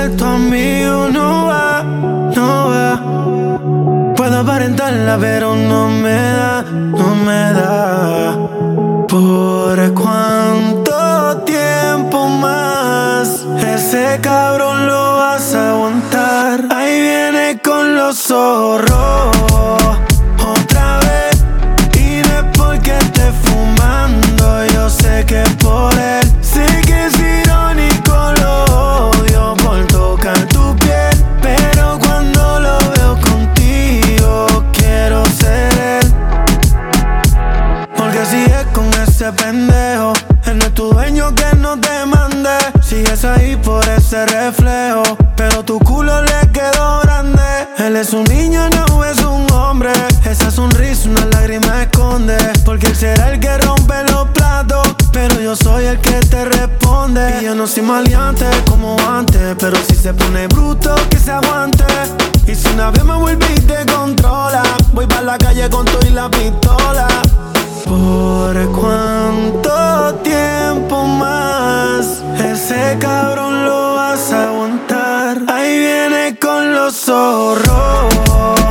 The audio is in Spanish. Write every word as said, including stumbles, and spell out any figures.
vuelto a mí, no va, no va. Puedo aparentarla, pero no me da, no me da. ¿Por cuánto tiempo más ese cabrón lo vas a aguantar? Ahí viene con los ojos rojos otra vez. Y no es porque esté fumando, yo sé que es por él. Sé que es irónico, lo odio por tocar tu piel, pero cuando lo veo contigo quiero ser él. Porque si es con ese pendejo, él no es tu dueño, que no te mande. Sigues ahí por ese reflejo, pero tu culo le quedó grande. Él es un niño, no es un hombre. Esa sonrisa una lágrima esconde, porque él será el que rompe los platos, pero yo soy el que te responde. Y yo no soy maleante como antes, pero si se pone bruto que se aguante. Y si una vez me vuelve y te controla, voy pa' la calle con todo y la pistola. ¿Por cuánto tiempo más ese cabrón lo vas a aguantar? Ahí viene con los ojos rojos